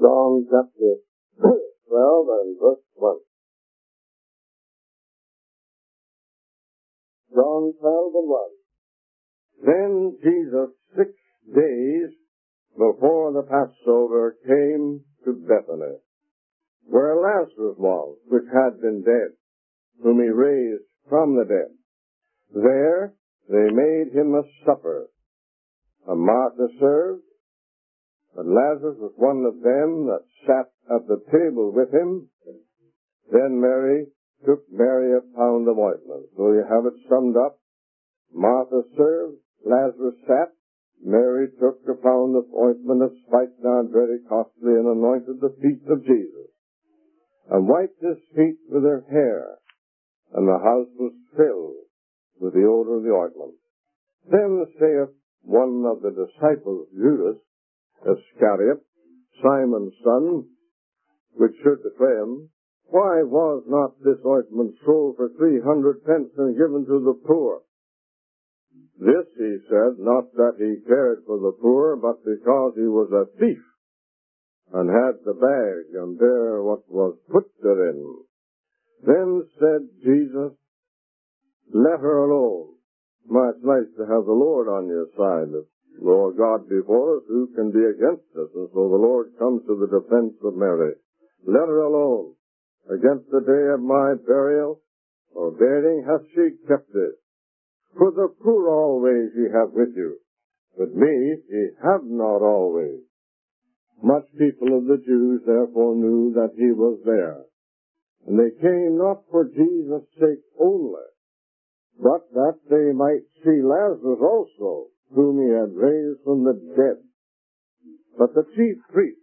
John chapter 12 and verse 1. John 12 and 1. Then Jesus, 6 days before the Passover, came to Bethany, where Lazarus was, which had been dead, whom he raised from the dead. There they made him a supper, and Martha served, and Lazarus was one of them that sat at the table with him. Then Mary took Mary a pound of ointment. So you have it summed up. Martha served, Lazarus sat, Mary took a pound of ointment of spikenard very costly, and anointed the feet of Jesus, and wiped his feet with her hair, and the house was filled with the odor of the ointment. Then saith one of the disciples, Judas Iscariot, Simon's son, which should betray him, why was not this ointment sold for 300 pence and given to the poor? This he said, not that he cared for the poor, but because he was a thief, and had the bag, and there what was put therein. Then said Jesus, let her alone. Well, it's nice to have the Lord on your side. If Lord God before us, who can be against us? And so the Lord comes to the defense of Mary. Let her alone. Against the day of my burial or burying hath she kept it. For the poor always ye have with you, but me ye have not always. Much people of the Jews therefore knew that he was there. And they came not for Jesus' sake only, but that they might see Lazarus also, whom he had raised from the dead. But the chief priests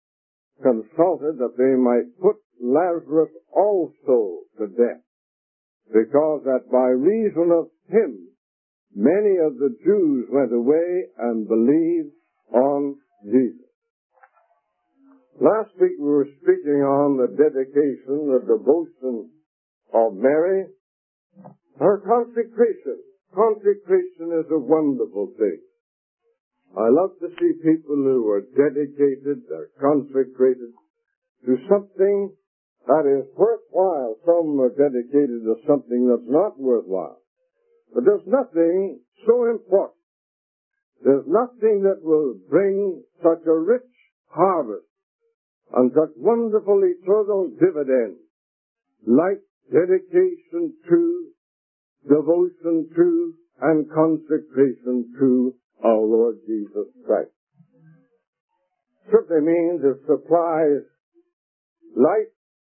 consulted that they might put Lazarus also to death, because that by reason of him many of the Jews went away and believed on Jesus. Last week we were speaking on the dedication, the devotion of Mary, her consecration. Consecration is a wonderful thing. I love to see people who are dedicated, they're consecrated to something that is worthwhile. Some are dedicated to something that's not worthwhile. But there's nothing so important. There's nothing that will bring such a rich harvest and such wonderful eternal dividends like dedication to, devotion to, and consecration to our Lord Jesus Christ. Simply means it supplies life,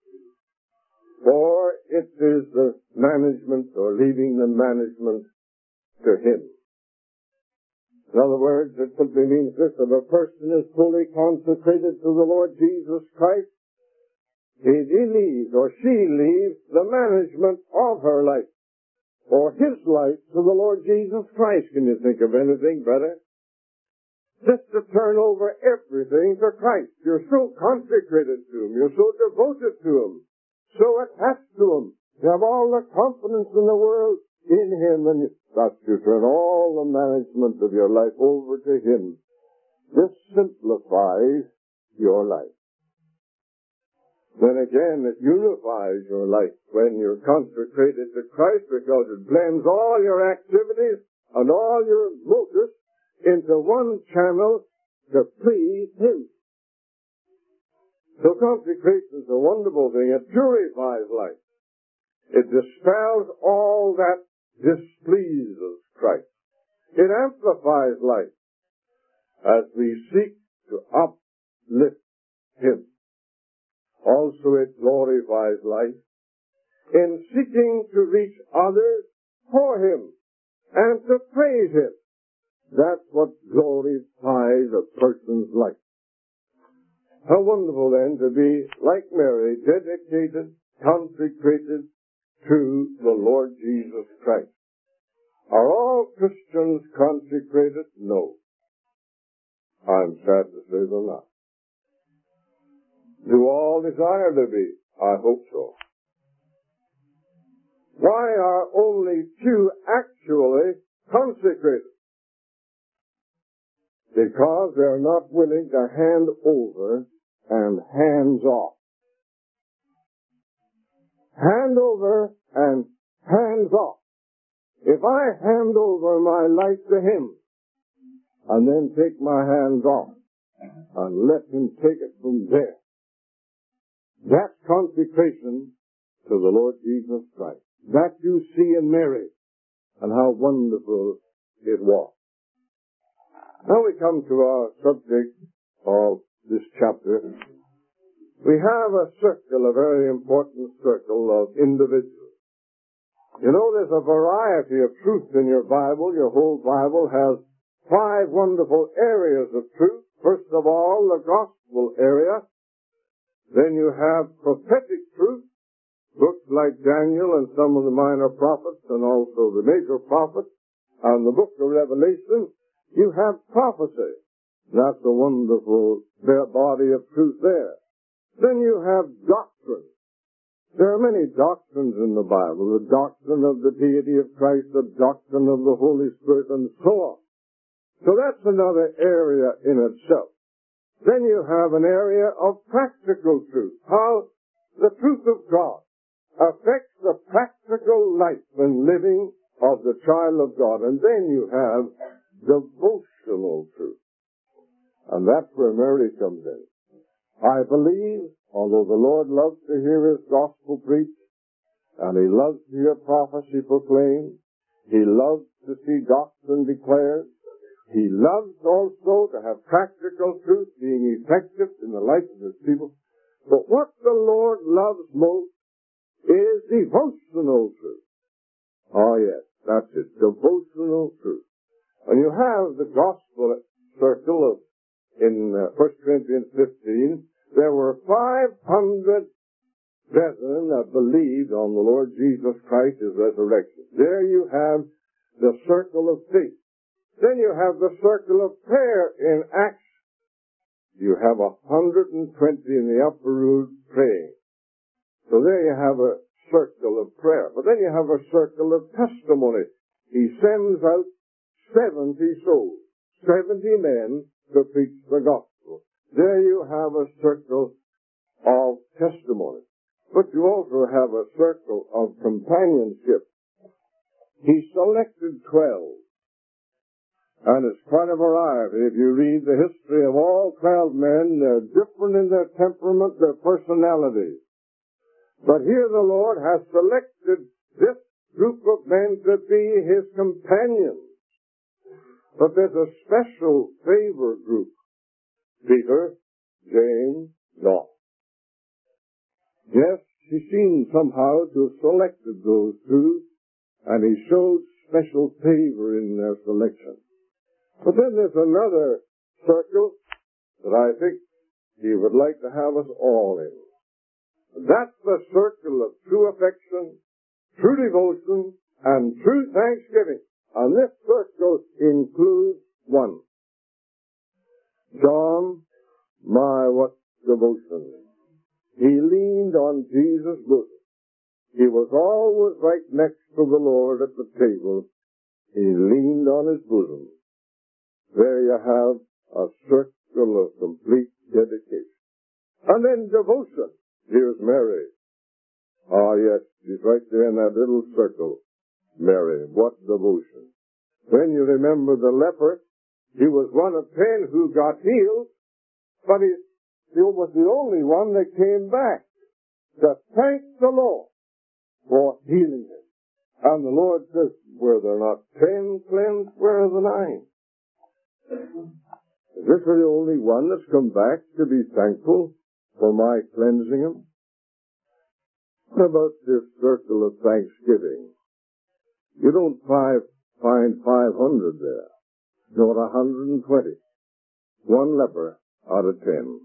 or it is the management or leaving the management to Him. In other words, it simply means this: if a person is fully consecrated to the Lord Jesus Christ, he leaves or she leaves the management of her life, or his life, to the Lord Jesus Christ. Can you think of anything better? Just to turn over everything to Christ. You're so consecrated to Him. You're so devoted to Him. So attached to Him. You have all the confidence in the world in Him, and thus you turn all the management of your life over to Him. This simplifies your life. Then again, it unifies your life when you're consecrated to Christ, because it blends all your activities and all your motives into one channel to please Him. So consecration is a wonderful thing. It purifies life. It dispels all that displeases Christ. It amplifies life as we seek to uplift Him. Also, it glorifies life in seeking to reach others for Him and to praise Him. That's what glorifies a person's life. How wonderful then to be like Mary, dedicated, consecrated to the Lord Jesus Christ. Are all Christians consecrated? No. I'm sad to say they're not. Do all desire to be? I hope so. Why are only few actually consecrated? Because they're not willing to hand over hands off. Hand over and hands off. If I hand over my life to Him and then take my hands off and let Him take it from there, that's consecration to the Lord Jesus Christ. That you see in Mary and how wonderful it was. Now we come to our subject of this chapter. We have a circle, a very important circle of individuals. You know, there's a variety of truth in your Bible. Your whole Bible has 5 wonderful areas of truth. First of all, the gospel area. Then you have prophetic truth, books like Daniel and some of the minor prophets and also the major prophets and the book of Revelation. You have prophecy. That's a wonderful body of truth there. Then you have doctrine. There are many doctrines in the Bible. The doctrine of the deity of Christ, the doctrine of the Holy Spirit, and so on. So that's another area in itself. Then you have an area of practical truth. How the truth of God affects the practical life and living of the child of God. And then you have devotional truth. And that's where Mary comes in. I believe, although the Lord loves to hear His gospel preached, and He loves to hear prophecy proclaimed, He loves to see doctrine declared, He loves also to have practical truth being effective in the life of His people. But what the Lord loves most is devotional truth. Oh yes, that's it, devotional truth. And you have the gospel circle of in 1 Corinthians 15, there were 500 brethren that believed on the Lord Jesus Christ, His resurrection. There you have the circle of faith. Then you have the circle of prayer in Acts. You have 120 in the upper room praying. So there you have a circle of prayer. But then you have a circle of testimony. He sends out 70 souls, 70 men to preach the gospel. There you have a circle of testimony. But you also have a circle of companionship. He selected 12. And it's quite a variety. If you read the history of all 12 men, they're different in their temperament, their personalities. But here the Lord has selected this group of men to be His companions. But there's a special favor group. Peter, James, John. Yes, He seemed somehow to have selected those two, and He showed special favor in their selection. But then there's another circle that I think He would like to have us all in. That's the circle of true affection, true devotion, and true thanksgiving. And this circle includes one. John, my what devotion. He leaned on Jesus' bosom. He was always right next to the Lord at the table. He leaned on His bosom. There you have a circle of complete dedication. And then devotion. Here's Mary. Ah, yes, she's right there in that little circle. Mary, what devotion. When you remember the leper, he was one of 10 who got healed, but he was the only one that came back to thank the Lord for healing him. And the Lord says, were there not 10 cleansed? Where are the 9? Is this the only one that's come back to be thankful for my cleansing him? What about this circle of thanksgiving? You don't find 500 there, nor 120. One leper out of 10.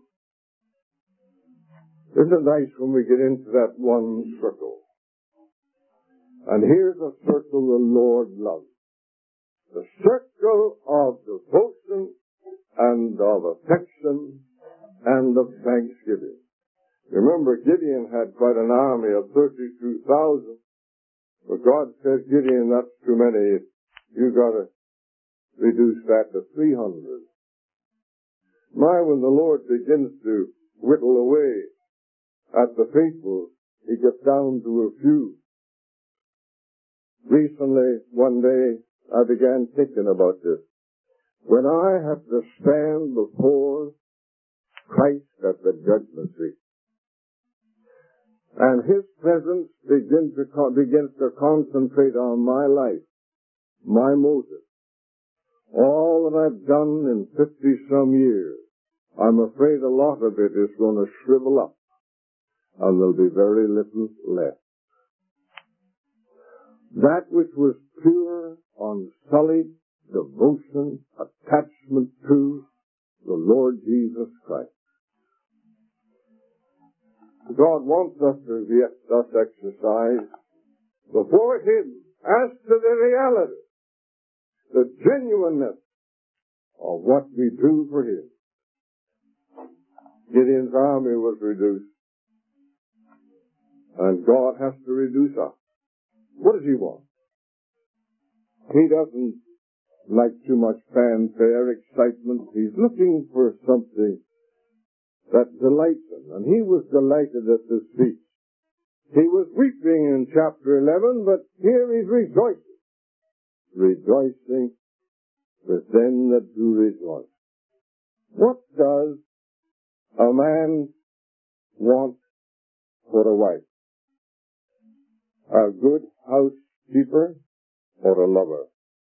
Isn't it nice when we get into that one circle? And here's a circle the Lord loves. The circle of devotion and of affection and of thanksgiving. Remember, Gideon had quite an army of 32,000. But God says, Gideon, that's too many. You got to reduce that to 300. My, when the Lord begins to whittle away at the faithful, he gets down to a few. Recently, one day, I began thinking about this. When I have to stand before Christ at the judgment seat, and His presence begins to concentrate on my life, my motive, all that I've done in 50-some years, I'm afraid a lot of it is going to shrivel up, and there'll be very little left. That which was pure, unsullied devotion, attachment to the Lord Jesus Christ. God wants us to thus exercise before Him as to the reality, the genuineness of what we do for Him. Gideon's army was reduced, and God has to reduce us. What does He want? He doesn't like too much fanfare, excitement. He's looking for something that delights Him, and He was delighted at this feast. He was weeping in chapter 11, but here He's rejoicing. Rejoicing with them that do rejoice. What does a man want for a wife? A good housekeeper or a lover?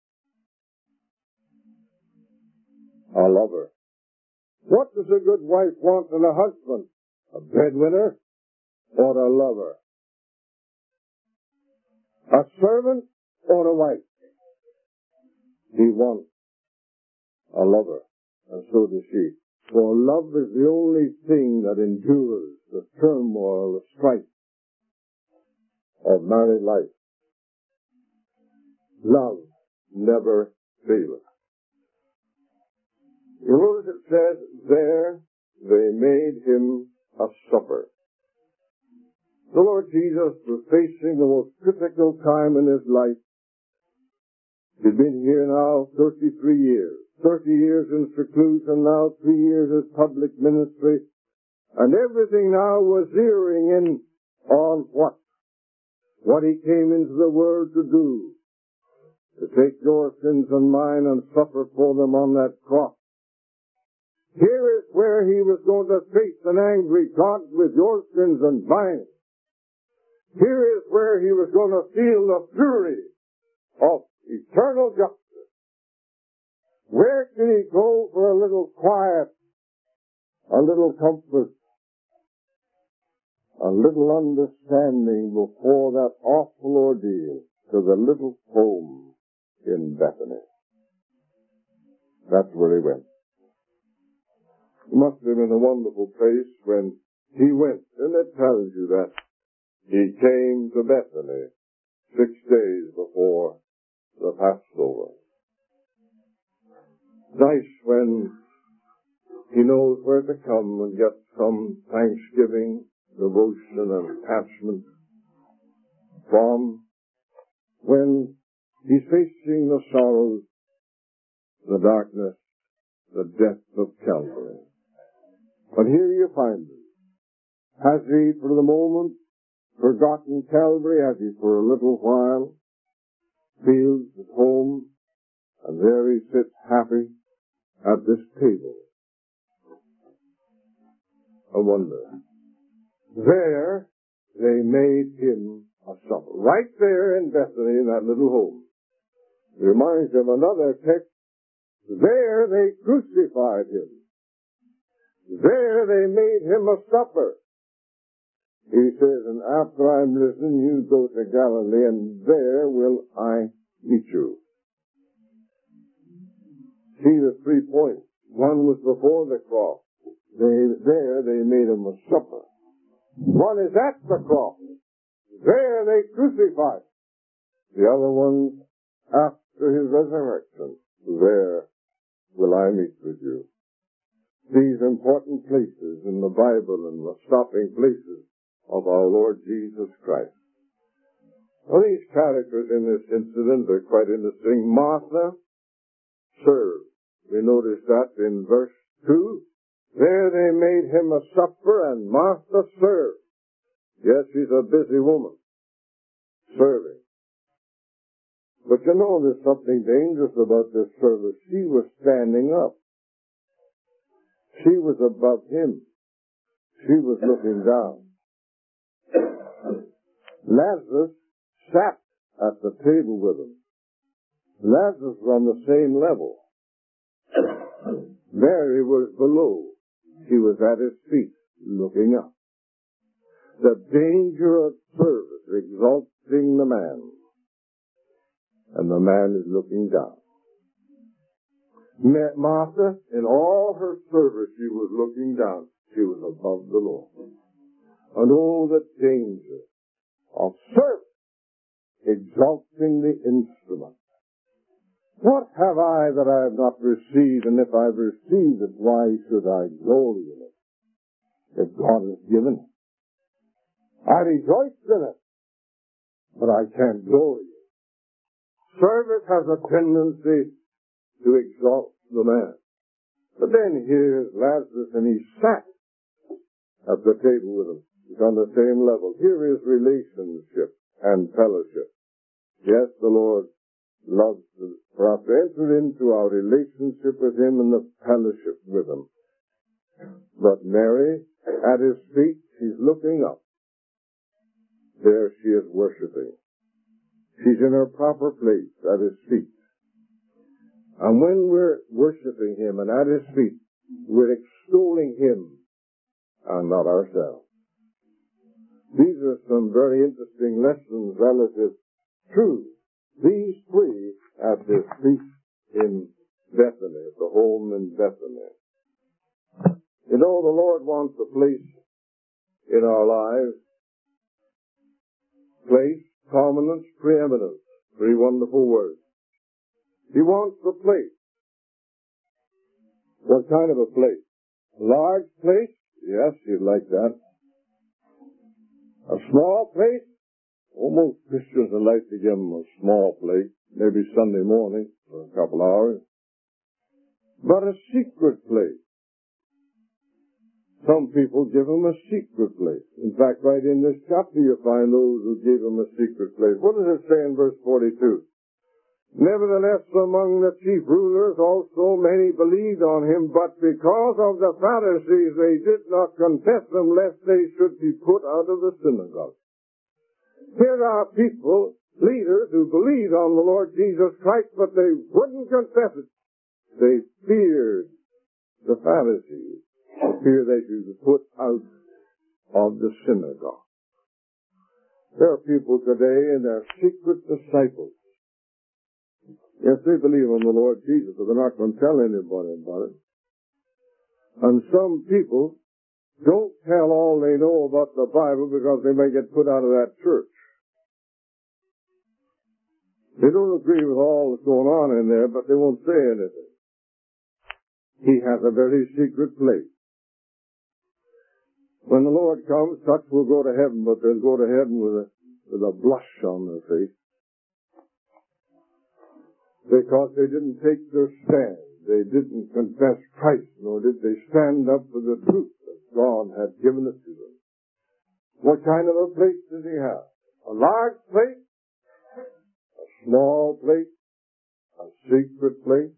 A lover. What does a good wife want in a husband? A breadwinner or a lover? A servant or a wife? He wants a lover, and so does she. For love is the only thing that endures the turmoil, the strife of married life. Love never faileth. You notice it says, there they made Him a supper. The Lord Jesus was facing the most critical time in His life. He'd been here now 33 years. 30 years in seclusion, now 3 years as public ministry. And everything now was zeroing in on what? What He came into the world to do. To take your sins and mine and suffer for them on that cross. Here is where He was going to face an angry God with your sins and mine. Here is where He was going to feel the fury of eternal justice. Where can He go for a little quiet, a little comfort, a little understanding before that awful ordeal to the little home in Bethany? That's where He went. It must have been a wonderful place when He went, and it tells you that He came to Bethany 6 days before the Passover. Nice when He knows where to come and get some thanksgiving, devotion, and attachment from when He's facing the sorrows, the darkness, the death of Calvary. But here you find Him. Has He for the moment forgotten Calvary? Has He for a little while? Feels at home, and there He sits happy at this table. I wonder. There they made Him a supper. Right there in Bethany, in that little home. It reminds me of another text. There they crucified Him. There they made Him a supper. He says, and after I'm risen, you go to Galilee, and there will I meet you. See the 3 points. One was before the cross. There they made Him a supper. One is at the cross. There they crucified. The other one after His resurrection. There will I meet with you. These important places in the Bible and the stopping places of our Lord Jesus Christ. Well, these characters in this incident are quite interesting. Martha served. We notice that in verse 2. There they made Him a supper, and Martha served. Yes, she's a busy woman, serving. But you know, there's something dangerous about this service. She was standing up. She was above him. She was looking down. Lazarus sat at the table with him. Lazarus was on the same level. Mary was below. She was at his feet, looking up. The danger of service, exalting the man. And the man is looking down. Martha, in all her service, she was looking down. She was above the Lord. And oh, the danger of service, exalting the instrument. What have I that I have not received? And if I've received it, why should I glory in it? If God has given it. I rejoice in it, but I can't glory in it. Service has a tendency to exalt the man. But then here's Lazarus, and he sat at the table with him. He's on the same level. Here is relationship and fellowship. Yes, the Lord loves for us to enter into our relationship with him and the fellowship with him. But Mary, at his feet, she's looking up. There she is worshiping. She's in her proper place at his feet. And when we're worshiping him and at his feet, we're extolling him and not ourselves. These are some very interesting lessons relative to these three at this feast in Bethany, at the home in Bethany. You know, the Lord wants a place in our lives. Place, prominence, preeminence. Three wonderful words. He wants a place. What kind of a place? A large place? Yes, you'd like that. A small place? Most Christians would like to give them a small place, maybe Sunday morning for a couple hours. But a secret place. Some people give him a secret place. In fact, right in this chapter you find those who gave him a secret place. What does it say in verse 42? Nevertheless, among the chief rulers also many believed on him, but because of the Pharisees they did not confess him, lest they should be put out of the synagogue. Here are people, leaders, who believed on the Lord Jesus Christ, but they wouldn't confess it. They feared the Pharisees. Fear they should be put out of the synagogue. There are people today and they're secret disciples. Yes, they believe on the Lord Jesus, but they're not going to tell anybody about it. And some people don't tell all they know about the Bible because they may get put out of that church. They don't agree with all that's going on in there, but they won't say anything. He has a very secret place. When the Lord comes, such will go to heaven, but they'll go to heaven with a blush on their face. Because they didn't take their stand. They didn't confess Christ, nor did they stand up for the truth that God had given it to them. What kind of a place does he have? A large place? A small place? A secret place?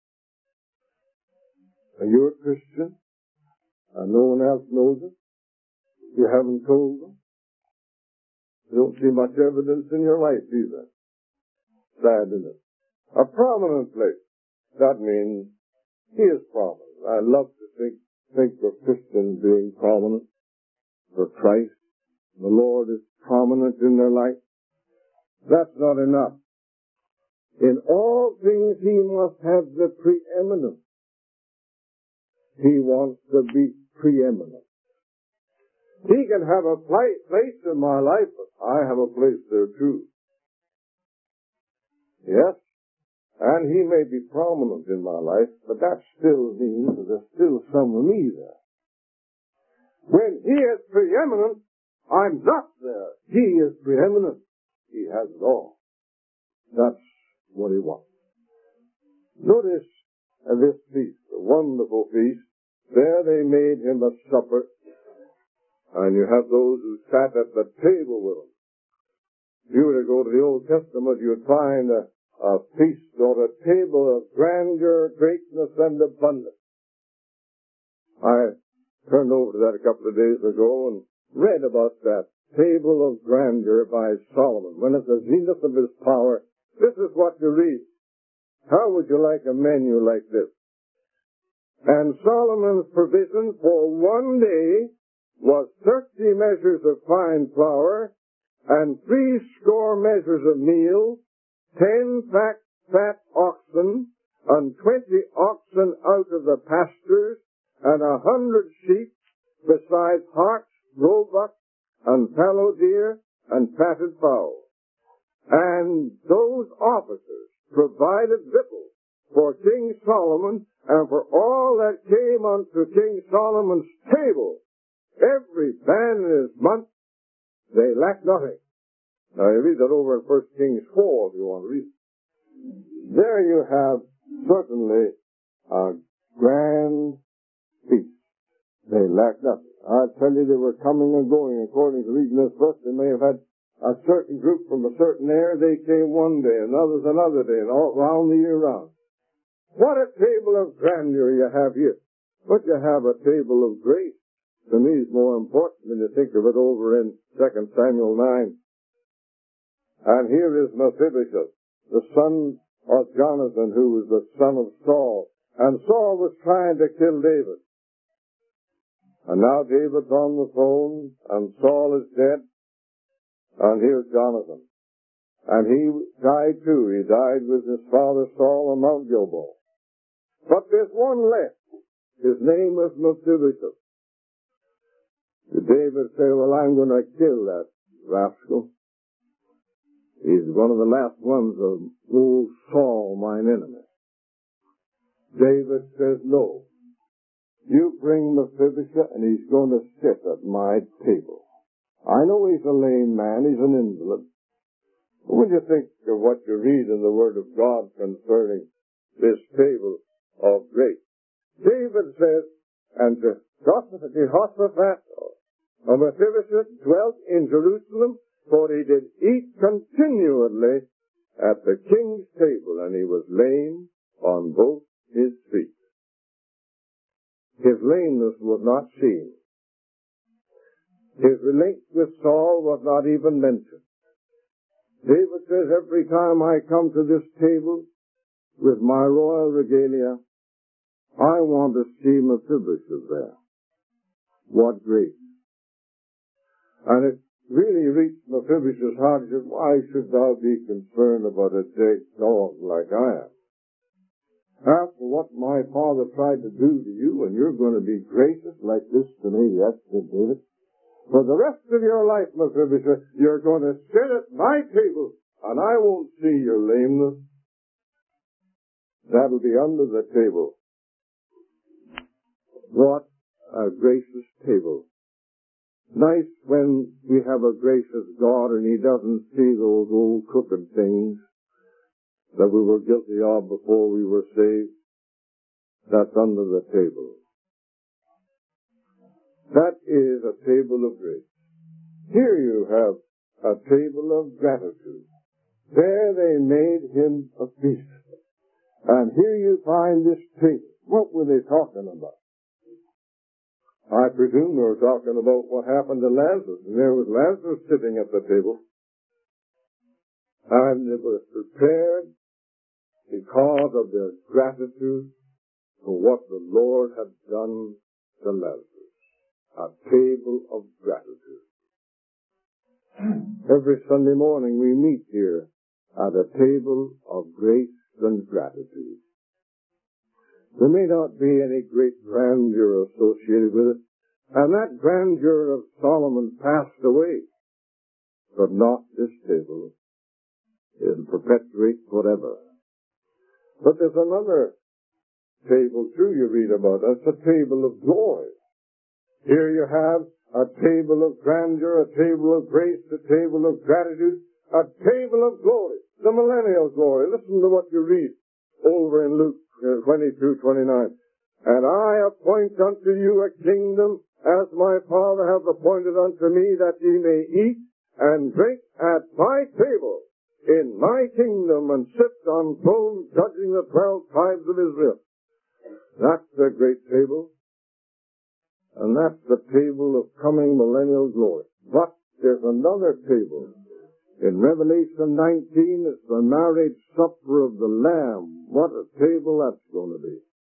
Are you a Christian? And no one else knows it? You haven't told them? You don't see much evidence in your life either. Sad, isn't it? A prominent place. That means he is prominent. I love to think of Christians being prominent for Christ. The Lord is prominent in their life. That's not enough. In all things he must have the preeminence. He wants to be preeminent. He can have a place in my life, but I have a place there too. Yes? And he may be prominent in my life, but that still means that there's still some of me there. When he is preeminent, I'm not there. He is preeminent. He has it all. That's what he wants. Notice this feast, a wonderful feast. There they made him a supper. And you have those who sat at the table with them. If you were to go to the Old Testament, you would find a feast or a table of grandeur, greatness, and abundance. I turned over to that a couple of days ago and read about that table of grandeur by Solomon. When at the zenith of his power, this is what you read. How would you like a menu like this? And Solomon's provision for one day was 30 measures of fine flour, and 60 measures of meal, 10 fat oxen, and 20 oxen out of the pastures, and 100 sheep, besides harts, roebuck, and fallow deer, and fatted fowl. And those officers provided victuals for King Solomon, and for all that came unto King Solomon's table, every man in his month, they lacked nothing. Now you read that over in 1 Kings 4 if you want to read it. There you have certainly a grand feast. They lacked nothing. I tell you, they were coming and going according to reading this verse. They may have had a certain group from a certain area. They came one day, and others another day, and all round the year round. What a table of grandeur you have here. But you have a table of grace. To me, it's more important when you think of it over in 2 Samuel 9. And here is Mephibosheth, the son of Jonathan, who was the son of Saul. And Saul was trying to kill David. And now David's on the throne, and Saul is dead. And here's Jonathan. And he died too. He died with his father Saul on Mount Gilboa. But there's one left. His name is Mephibosheth. Did David say, well, I'm going to kill that rascal? He's one of the last ones of old Saul, mine enemy. David says, no. You bring Mephibosheth, and he's going to sit at my table. I know he's a lame man. He's an invalid. But when you think of what you read in the Word of God concerning this table of grace, David says, and Jehoshaphat of Mephibosheth dwelt in Jerusalem, for he did eat continually at the king's table, and he was lame on both his feet. His lameness was not seen. His link with Saul was not even mentioned. David says, every time I come to this table with my royal regalia, I want to see Mephibosheth there. What grace. And it really reached Mephibosheth's heart. He said, why should thou be concerned about a dead dog like I am? After what my father tried to do to you, and you're going to be gracious like this to me? Yes, said David. For the rest of your life, Mephibosheth, you're going to sit at my table, and I won't see your lameness. That'll be under the table. What a gracious table. Nice when we have a gracious God and he doesn't see those old crooked things that we were guilty of before we were saved. That's under the table. That is a table of grace. Here you have a table of gratitude. There they made him a feast. And here you find this table. What were they talking about? I presume they were talking about what happened to Lazarus. And there was Lazarus sitting at the table. And it was prepared because of their gratitude for what the Lord had done to Lazarus. A table of gratitude. Every Sunday morning we meet here at a table of grace and gratitude. There may not be any great grandeur associated with it, and that grandeur of Solomon passed away, but not this table. It perpetuates forever. But there's another table too you read about. That's a table of joy. Here you have a table of grandeur, a table of grace, a table of gratitude, a table of glory, the millennial glory. Listen to what you read over in Luke 22:29. And I appoint unto you a kingdom as my Father hath appointed unto me, that ye may eat and drink at my table in my kingdom, and sit on thrones judging the 12 tribes of Israel. That's the great table, and that's the table of coming millennial glory. But there's another table. In Revelation 19, it's the marriage supper of the Lamb. What a table that's going to be.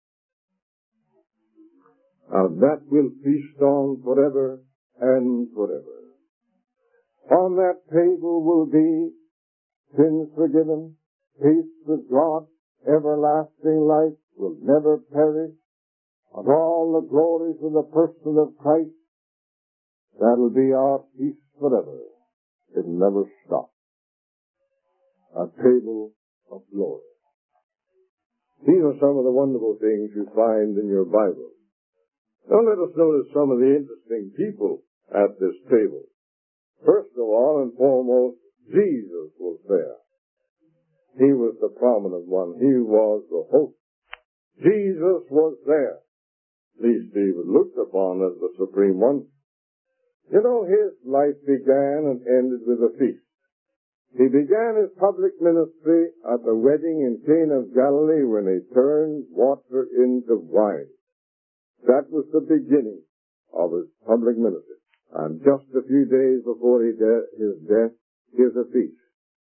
And that will feast on forever and forever. On that table will be sins forgiven, peace with God, everlasting life will never perish, and all the glories of the person of Christ. That'll be our peace forever. It'll never stop. A table of glory. These are some of the wonderful things you find in your Bible. Now let us notice some of the interesting people at this table. First of all and foremost, Jesus was there. He was the prominent one. He was the host. Jesus was there. At least he was looked upon as the supreme one. You know, his life began and ended with a feast. He began his public ministry at the wedding in Cana of Galilee when he turned water into wine. That was the beginning of his public ministry. And just a few days before his death, here's a feast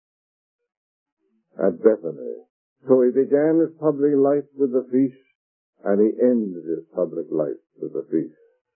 at Bethany. So he began his public life with a feast, and he ended his public life with a feast.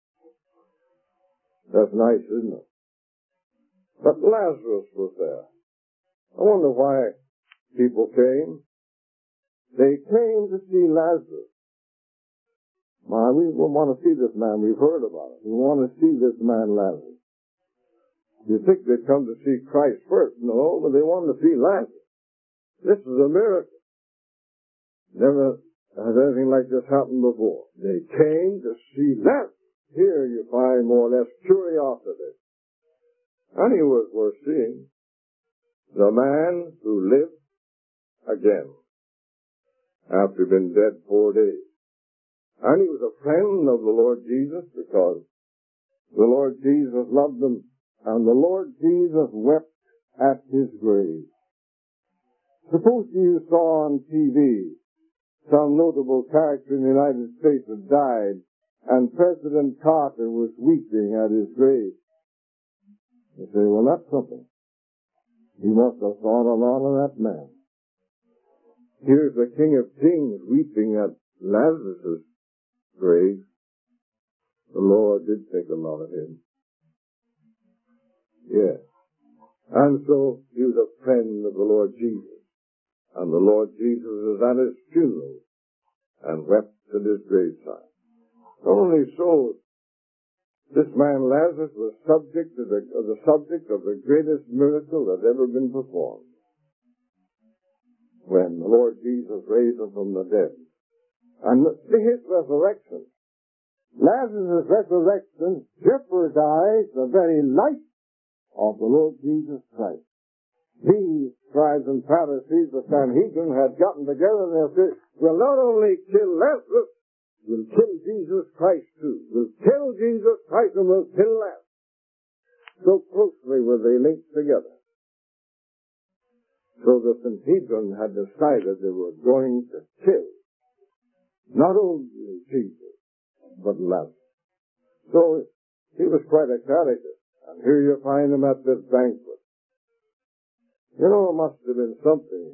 That's nice, isn't it? But Lazarus was there. I wonder why people came. They came to see Lazarus. We want to see this man. We've heard about it. We want to see this man, Lazarus. You think they'd come to see Christ first? No, but they wanted to see Lazarus. This is a miracle. Never has anything like this happened before. They came to see Lazarus. Here you find more or less curiosity. And he was worth seeing. The man who lived again after being dead 4 days. And he was a friend of the Lord Jesus because the Lord Jesus loved him, and the Lord Jesus wept at his grave. Suppose you saw on TV some notable character in the United States had died, and President Carter was weeping at his grave. You say, well, that's something. He must have thought a lot of that man. Here's the King of Kings weeping at Lazarus' grave. The Lord did think a lot of him. Yes. And so he was a friend of the Lord Jesus. And the Lord Jesus was at his funeral and wept at his graveside. Only so, this man Lazarus was subject of the greatest miracle that ever been performed. When the Lord Jesus raised him from the dead. And his resurrection, Lazarus' resurrection jeopardized the very life of the Lord Jesus Christ. These scribes and Pharisees, the Sanhedrin, had gotten together and they said, we'll not only kill Lazarus, we'll kill Jesus Christ too. We'll kill Jesus Christ and we'll kill Lazarus. So closely were they linked together. So the Sanhedrin had decided they were going to kill not only Jesus, but Lazarus. So he was quite a character. And here you find him at this banquet. You know, it must have been something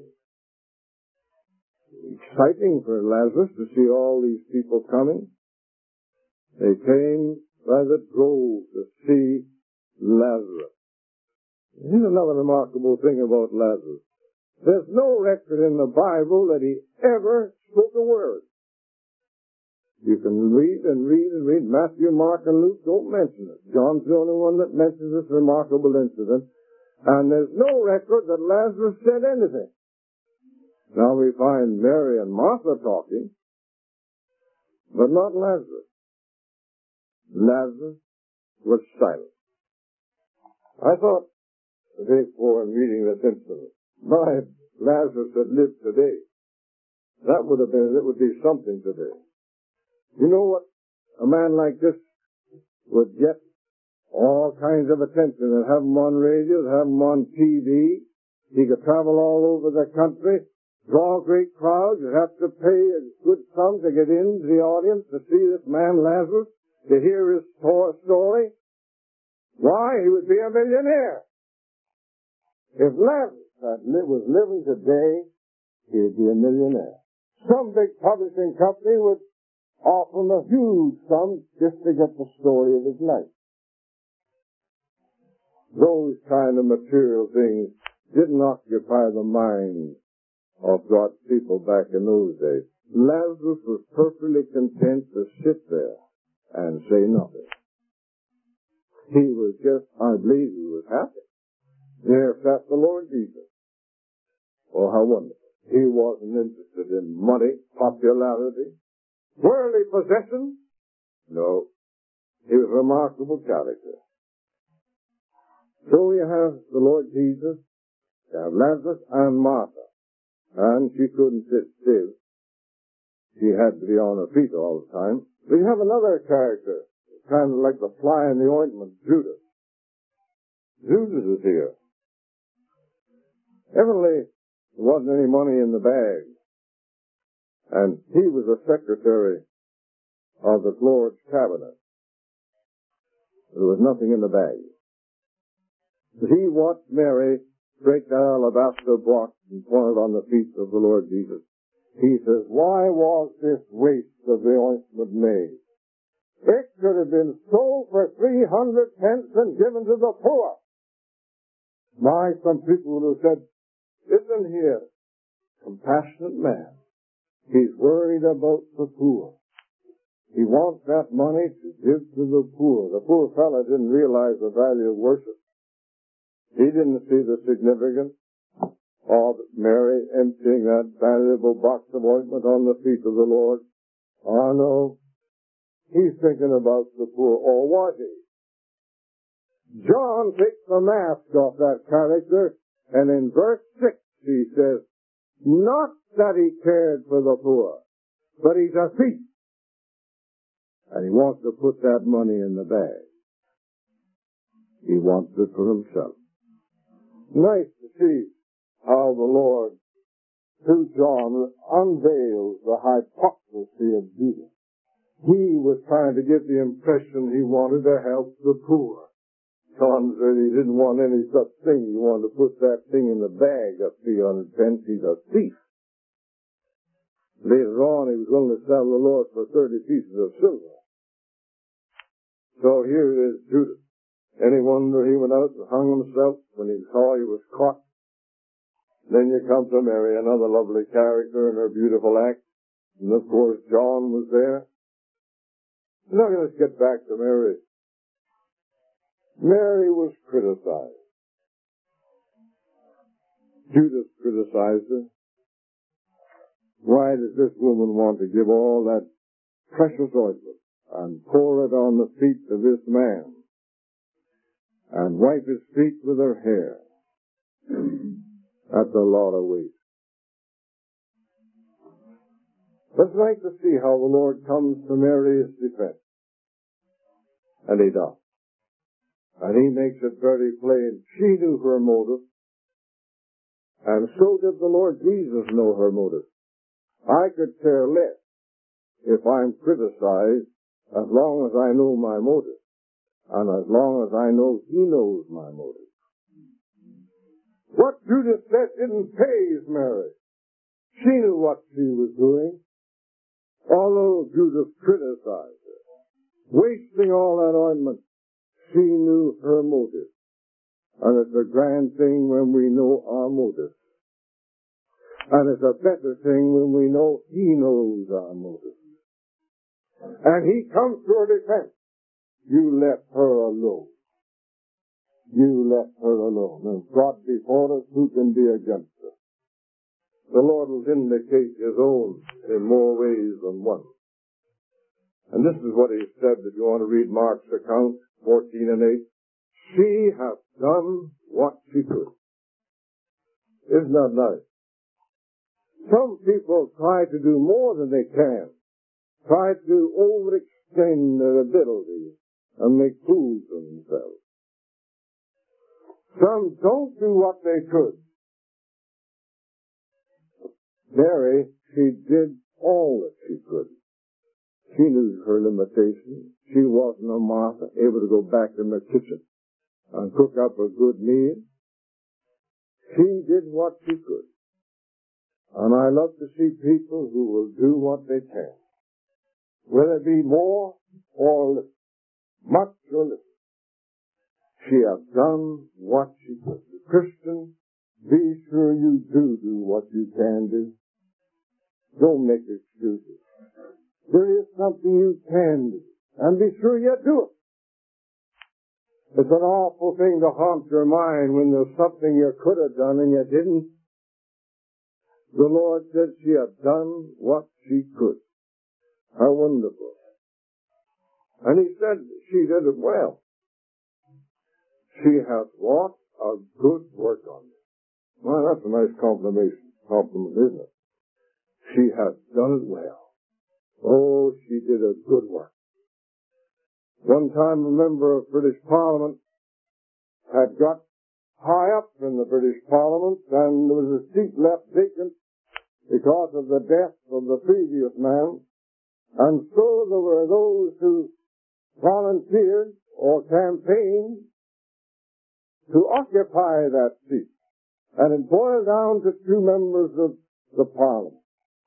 exciting for Lazarus to see all these people coming. They came by the drove to see Lazarus. Here's another remarkable thing about Lazarus. There's no record in the Bible that he ever spoke a word. You can read and read and read. Matthew, Mark, and Luke don't mention it. John's the only one that mentions this remarkable incident. And there's no record that Lazarus said anything. Now we find Mary and Martha talking, but not Lazarus. Lazarus was silent. I thought, the day before in reading this incident, my Lazarus had lived today. It would be something today. You know what a man like this would get all kinds of attention and have him on radio, have him on TV. He could travel all over the country, draw great crowds. You'd have to pay a good sum to get into the audience to see this man Lazarus, to hear his story. Why? He would be a millionaire. If Lazarus was living today, he'd be a millionaire. Some big publishing company would offer him a huge sum just to get the story of his life. Those kind of material things didn't occupy the mind of God's people back in those days. Lazarus was perfectly content to sit there and say nothing. He was just, I believe he was happy. There sat the Lord Jesus. Oh, how wonderful. He wasn't interested in money, popularity, worldly possessions. No. He was a remarkable character. So you have the Lord Jesus, you have Lazarus and Martha. And she couldn't sit still. She had to be on her feet all the time. We have another character, kind of like the fly in the ointment, Judas. Judas is here. Evidently, there wasn't any money in the bag. And he was the secretary of the Lord's cabinet. There was nothing in the bag. But he watched Mary break that alabaster box and pour it on the feet of the Lord Jesus. He says, why was this waste of the ointment made? It could have been sold for 300 pence and given to the poor. My, some people would have said, isn't he a compassionate man? He's worried about the poor. He wants that money to give to the poor. The poor fellow didn't realize the value of worship. He didn't see the significance of Mary emptying that valuable box of ointment on the feet of the Lord. Oh, no. He's thinking about the poor, or was he? John takes the mask off that character, and in verse 6 he says, not that he cared for the poor, but he's a thief. And he wants to put that money in the bag. He wants it for himself. Nice to see how the Lord, through John, unveils the hypocrisy of Judas. He was trying to give the impression he wanted to help the poor. John said he didn't want any such thing. He wanted to put that thing in the bag of 300 pence. He's a thief. Later on, he was going to sell the Lord for 30 pieces of silver. So here it is, Judas. Any wonder he went out and hung himself when he saw he was caught? Then you come to Mary, another lovely character in her beautiful act. And of course, John was there. Now let's get back to Mary. Mary was criticized. Judas criticized her. Why does this woman want to give all that precious ointment and pour it on the feet of this man and wipe his feet with her hair? That's a lot of waste. Let's like to see how the Lord comes to Mary's defense. And he does. And he makes it very plain. She knew her motive. And so did the Lord Jesus know her motive. I could care less if I'm criticized as long as I know my motive. And as long as I know he knows my motive. What Judas said didn't faze Mary. She knew what she was doing. Although Judas criticized her, wasting all that ointment, she knew her motive. And it's a grand thing when we know our motive. And it's a better thing when we know he knows our motive. And he comes to her defense. You left her alone. You left her alone. And God before us, who can be against us? The Lord will vindicate his own in more ways than one. And this is what he said, if you want to read Mark's account, 14 and 8. She hath done what she could. Isn't that nice? Some people try to do more than they can. Try to overextend their abilities and make fools of themselves. Some don't do what they could. Mary, she did all that she could. She knew her limitations. She wasn't a Martha, able to go back in the kitchen and cook up a good meal. She did what she could. And I love to see people who will do what they can, whether it be more or less, much or little. She has done what she could. The Christian, be sure you do what you can do. Don't make excuses. There is something you can do, and be sure you do it. It's an awful thing to haunt your mind when there's something you could have done and you didn't. The Lord said she had done what she could. How wonderful. And He said she did it well. She has wrought a good work on me. Well, that's a nice compliment, isn't it? She has done it well. Oh, she did a good work. One time a member of British Parliament had got high up in the British Parliament, and there was a seat left vacant because of the death of the previous man. And so there were those who volunteered or campaigned to occupy that seat. And it boiled down to 2 members of the Parliament.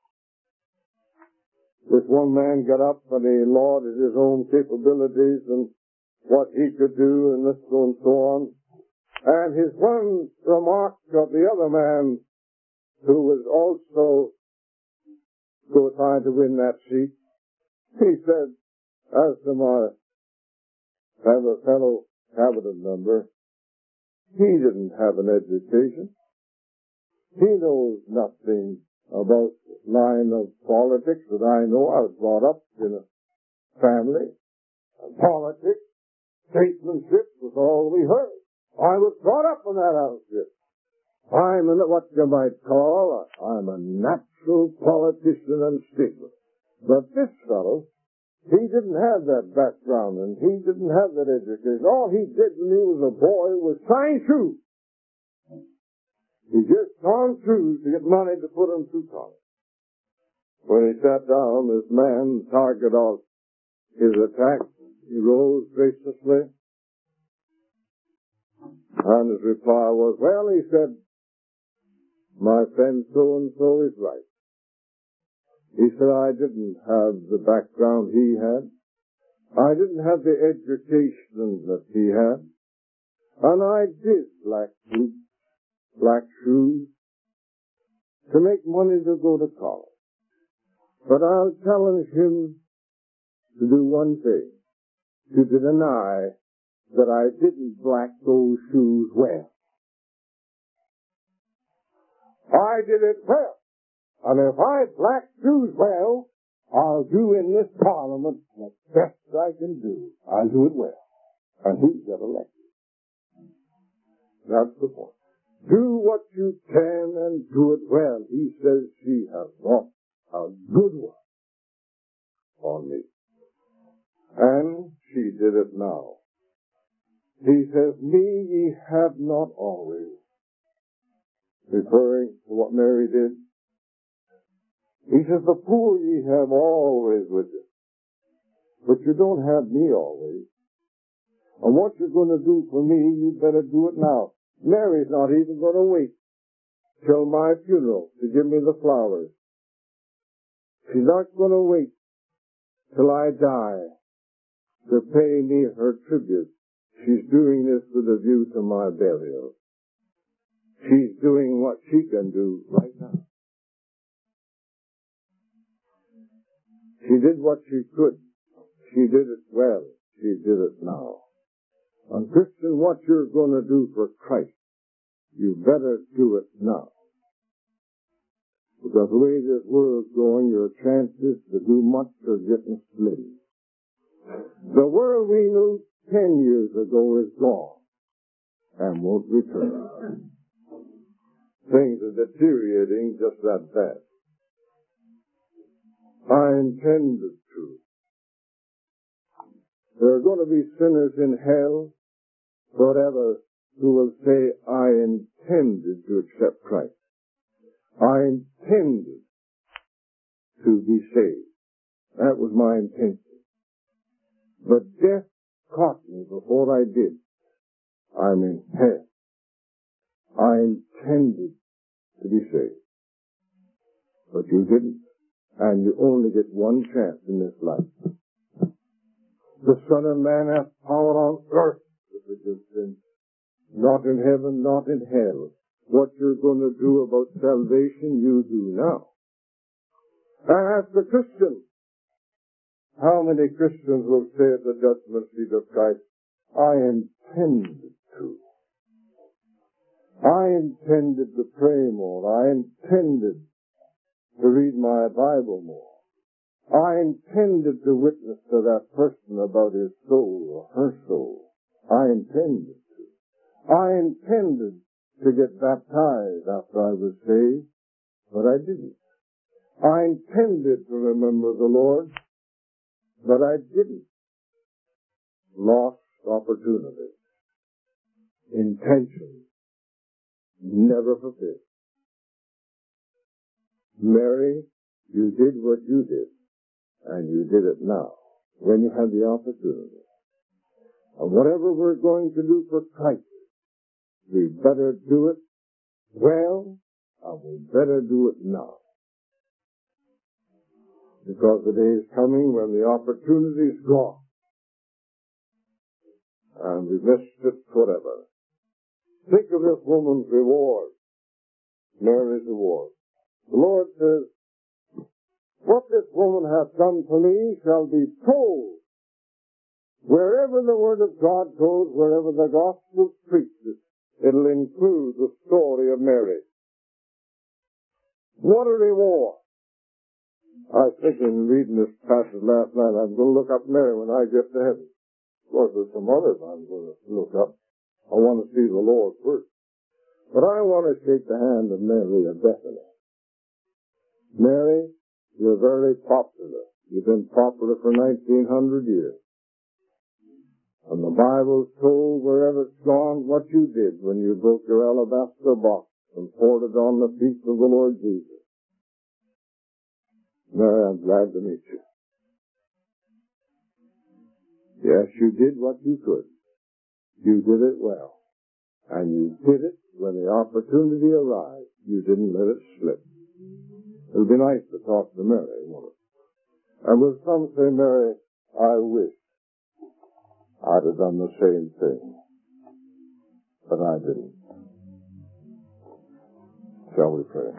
This one man got up and he lauded his own capabilities and what he could do and this and so on. And his one remark of the other man, who was also trying to win that seat, he said, as to my fellow cabinet member, he didn't have an education. He knows nothing about the line of politics that I know. I was brought up in a family. Politics, statesmanship was all we heard. I was brought up in that outfit. I'm what you might call, I'm a natural politician and statesman. But this fellow, he didn't have that background and he didn't have that education. All he did when he was a boy was sign shoes. He just signed shoes to get money to put him through college. When he sat down, this man, target of his attack, he rose graciously. And his reply was, well, he said, my friend so-and-so is right. He said, I didn't have the background he had. I didn't have the education that he had. And I did black boots, black shoes, to make money to go to college. But I'll challenge him to do one thing, to deny that I didn't black those shoes well. I did it well. And if I black shoes well, I'll do in this Parliament the best I can do. I'll do it well. And he got elected. That's the point. Do what you can and do it well. He says she has wrought a good work on me. And she did it now. He says, me ye have not always. Referring to what Mary did. He says, the poor ye have always with you. But you don't have me always. And what you're going to do for me, you better do it now. Mary's not even going to wait till my funeral to give me the flowers. She's not going to wait till I die to pay me her tribute. She's doing this with a view to my burial. She's doing what she can do right now. She did what she could. She did it well. She did it now. And Christian, what you're going to do for Christ, you better do it now. Because the way this world's going, your chances to do much are getting slim. The world we knew 10 years ago is gone and won't return. Things are deteriorating just that fast. I intended to There are going to be sinners in hell forever who will say, I intended to accept Christ. I intended to be saved. That was my intention. But death caught me before I did. I'm in hell. I intended to be saved. But you didn't. And you only get one chance in this life. The Son of Man hath power on earth to forgive sins. Not in heaven, not in hell. What you're going to do about salvation, you do now. And as the Christian, how many Christians will say at the judgment seat of Christ, I intended to. I intended to pray more. I intended to read my Bible more. I intended to witness to that person about his soul or her soul. I intended to. I intended to get baptized after I was saved, but I didn't. I intended to remember the Lord, but I didn't. Lost opportunity. Intention. Never fulfilled. Mary, you did what you did, and you did it now, when you had the opportunity. And whatever we're going to do for Christ, we better do it well, and we better do it now. Because the day is coming when the opportunity is gone, and we missed it forever. Think of this woman's reward, Mary's reward. The Lord says, what this woman hath done for me shall be told. Wherever the word of God goes, wherever the gospel preaches, it'll include the story of Mary. What a reward. I was thinking, reading this passage last night, I'm going to look up Mary when I get to heaven. Of course, there's some others I'm going to look up. I want to see the Lord first. But I want to shake the hand of Mary of Bethany. Mary, you're very popular. You've been popular for 1900 years. And the Bible's told wherever it's gone what you did when you broke your alabaster box and poured it on the feet of the Lord Jesus. Mary, I'm glad to meet you. Yes, you did what you could. You did it well. And you did it when the opportunity arrived. You didn't let it slip. It would be nice to talk to Mary, wouldn't it? And when some say, Mary, I wish I'd have done the same thing. But I didn't. Shall we pray?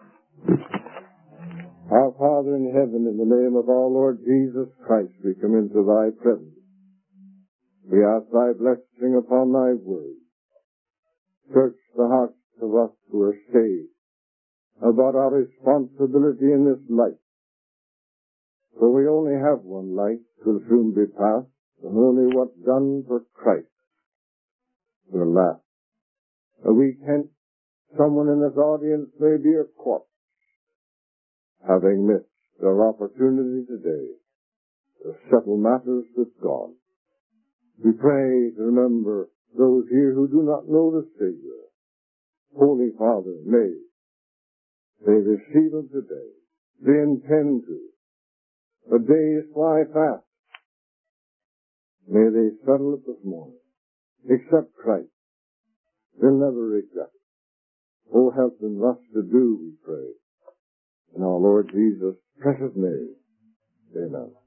Our Father in heaven, in the name of our Lord Jesus Christ, we come into thy presence. We ask thy blessing upon thy word. Search the hearts of us who are saved about our responsibility in this life. For we only have one life, will soon be past, and only what's done for Christ will last. A week hence, someone in this audience may be a corpse, having missed their opportunity today to settle matters with God. We pray to remember those here who do not know the Savior. Holy Father, may they receive Him today. They intend to. The days fly fast. May they settle it this morning. Accept Christ. They'll never regret it. Oh, help them thus to do, we pray. In our Lord Jesus' precious name. Amen.